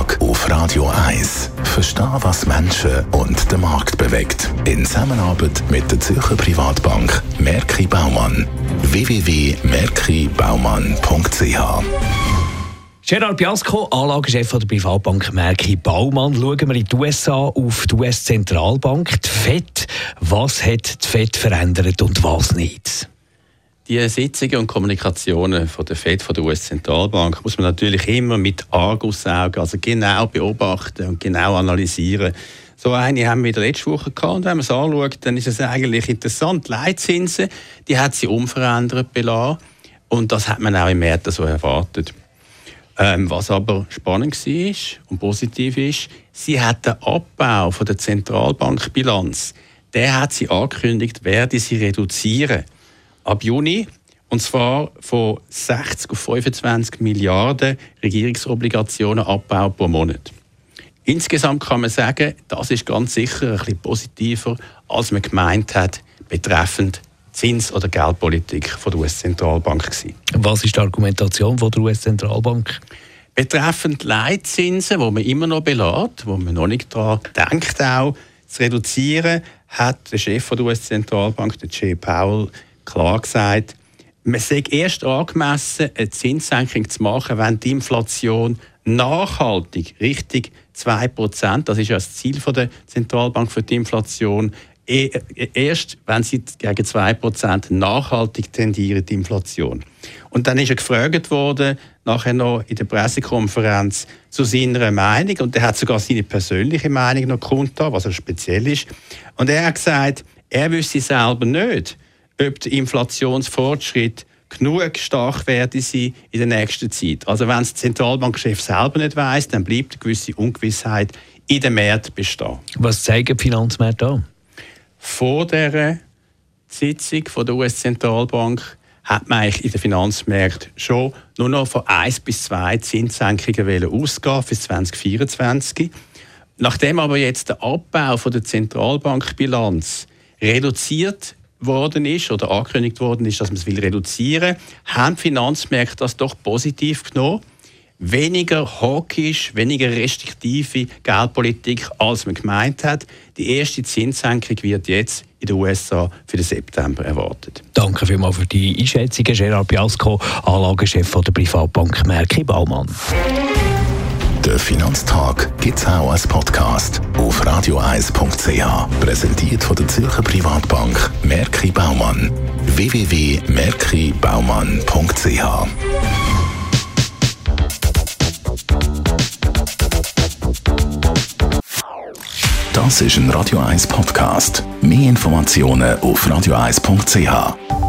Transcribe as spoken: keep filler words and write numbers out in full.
Finanztag auf Radio eins. Verstehen, was Menschen und den Markt bewegt. In Zusammenarbeit mit der Zürcher Privatbank Merki Baumann. w w w punkt merki baumann punkt c h Gerard Biasco, Anlagechef der Privatbank Merki Baumann. Schauen wir in die U S A auf die U S-Zentralbank, die Fed. Was hat die Fed verändert und was nicht? Die Sitzungen und Kommunikationen von der Fed, von der U S-Zentralbank, muss man natürlich immer mit Argusaugen, also genau beobachten und genau analysieren. So eine haben wir letzte Woche gehabt, und wenn man es anschaut, dann ist es eigentlich interessant. Die Leitzinsen, die hat sie unverändert belassen, und das hat man auch im März so erwartet. Ähm, was aber spannend war und positiv ist, sie hat den Abbau von der Zentralbankbilanz, der hat sie angekündigt, werde sie reduzieren. Ab Juni, und zwar von sechzig auf fünfundzwanzig Milliarden Regierungsobligationen Abbau pro Monat. Insgesamt kann man sagen, das ist ganz sicher ein bisschen positiver, als man gemeint hat, betreffend Zins- oder Geldpolitik von der U S-Zentralbank gewesen. Was ist die Argumentation von der U S-Zentralbank? Betreffend Leitzinsen, die man immer noch belässt, wo man noch nicht daran denkt, auch zu reduzieren, hat der Chef der U S-Zentralbank, der Jay Powell, klar gesagt, man sei erst angemessen, eine Zinssenkung zu machen, wenn die Inflation nachhaltig Richtung zwei Prozent, das ist ja das Ziel der Zentralbank für die Inflation, erst wenn sie gegen zwei Prozent nachhaltig tendiert, die Inflation. Und dann ist er gefragt worden, nachher noch in der Pressekonferenz, zu seiner Meinung. Und er hat sogar seine persönliche Meinung noch kundgetan, was er speziell ist. Und er hat gesagt, er wüsste selber nicht, ob der Inflationsfortschritt genug stark werde sein in der nächsten Zeit. Also wenn es der Zentralbankchef selber nicht weiss, dann bleibt eine gewisse Ungewissheit in den Märkten bestehen. Was zeigen die Finanzmärkte an? Vor dieser Sitzung von der U S-Zentralbank hat man eigentlich in den Finanzmärkten schon nur noch von eins bis zwei Zinssenkungen ausgehen für zwanzig vierundzwanzig. Nachdem aber jetzt der Abbau von der Zentralbankbilanz reduziert worden ist oder angekündigt worden ist, dass man es will reduzieren, haben die Finanzmärkte das doch positiv genommen. Weniger hawkisch, weniger restriktive Geldpolitik, als man gemeint hat. Die erste Zinssenkung wird jetzt in den U S A für den September erwartet. Danke vielmals für die Einschätzungen, Gerard Biasco, Anlagechef der Privatbank Merki Baumann. Der Finanztag gibt es auch als Podcast auf radio eins punkt c h. Präsentiert von der Zürcher Privatbank Merki Baumann. w w w punkt merki baumann punkt c h Das ist ein Radio eins Podcast. Mehr Informationen auf radio eins punkt c h.